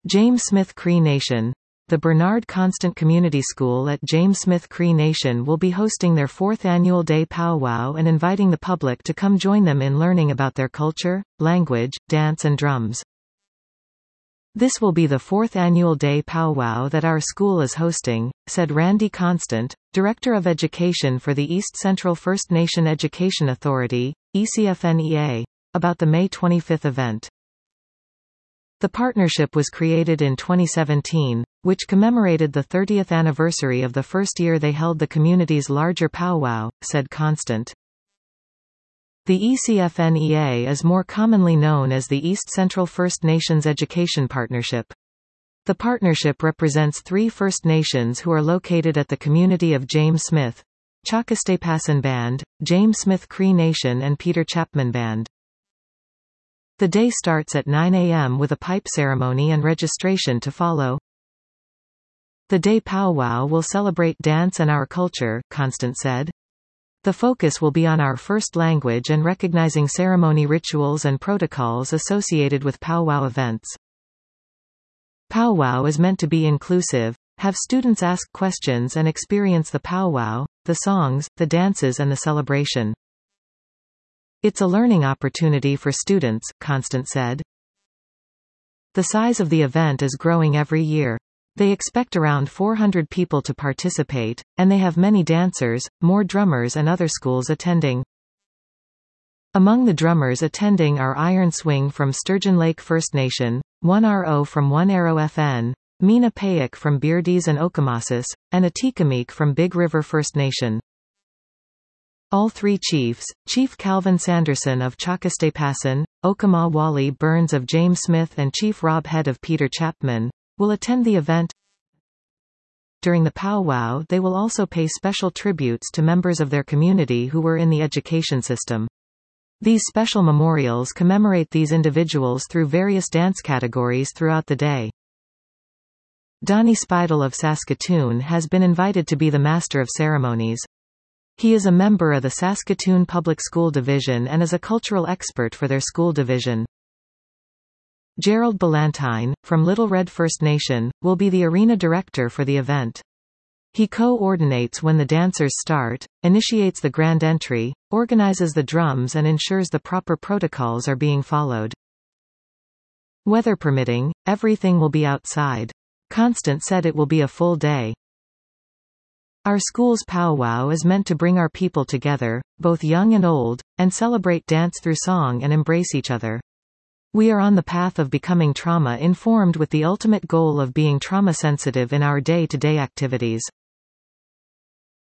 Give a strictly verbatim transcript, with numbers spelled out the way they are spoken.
James Smith Cree Nation. The Bernard Constant Community School at James Smith Cree Nation will be hosting their fourth annual Day Powwow and inviting the public to come join them in learning about their culture, language, dance and drums. This will be the fourth annual Day Powwow that our school is hosting, said Randy Constant, Director of Education for the East Central First Nation Education Authority, E C F N E A, about the May twenty-fifth event. The partnership was created in twenty seventeen, which commemorated the thirtieth anniversary of the first year they held the community's larger powwow, said Constant. The E C F N E A is more commonly known as the East Central First Nations Education Partnership. The partnership represents three First Nations who are located at the community of James Smith: Chakastaypasan Band, James Smith Cree Nation and Peter Chapman Band. The day starts at nine A M with a pipe ceremony and registration to follow. The Day Powwow will celebrate dance and our culture, Constant said. The focus will be on our first language and recognizing ceremony rituals and protocols associated with powwow events. Powwow is meant to be inclusive, have students ask questions and experience the powwow, the songs, the dances and the celebration. It's a learning opportunity for students, Constant said. The size of the event is growing every year. They expect around four hundred people to participate, and they have many dancers, more drummers and other schools attending. Among the drummers attending are Iron Swing from Sturgeon Lake First Nation, one R O from One Arrow F N, Mina Payek from Beardies and Okamasas, and Atikamekw from Big River First Nation. All three chiefs, Chief Calvin Sanderson of Chakastaypasan, Okama Wally Burns of James Smith and Chief Rob Head of Peter Chapman, will attend the event. During the powwow they will also pay special tributes to members of their community who were in the education system. These special memorials commemorate these individuals through various dance categories throughout the day. Donnie Speidel of Saskatoon has been invited to be the Master of Ceremonies. He is a member of the Saskatoon Public School Division and is a cultural expert for their school division. Gerald Ballantyne, from Little Red First Nation, will be the arena director for the event. He co-ordinates when the dancers start, initiates the grand entry, organizes the drums and ensures the proper protocols are being followed. Weather permitting, everything will be outside. Constant said it will be a full day. Our school's powwow is meant to bring our people together, both young and old, and celebrate dance through song and embrace each other. We are on the path of becoming trauma-informed with the ultimate goal of being trauma-sensitive in our day-to-day activities.